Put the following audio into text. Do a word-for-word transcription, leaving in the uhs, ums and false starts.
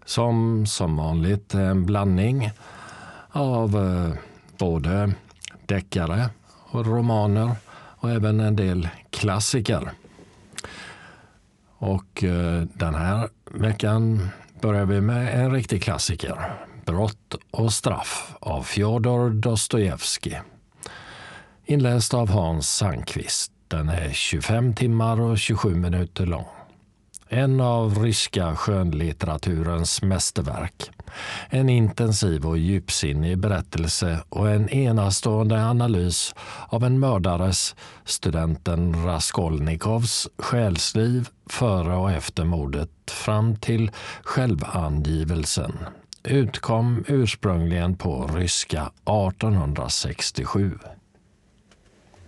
som som vanligt en blandning av eh, både deckare och romaner och även en del klassiker. Och eh, den här veckan börjar vi med en riktig klassiker, Brott och straff av Fjodor Dostojevskij. Inläst av Hans Sandqvist. Den är tjugofem timmar och tjugosju minuter lång. En av ryska skönlitteraturens mästerverk. En intensiv och djupsinnig berättelse och en enastående analys av en mördares, studenten Raskolnikovs, själsliv före och efter mordet fram till självangivelsen. Utkom ursprungligen på ryska artonhundrasextiosju.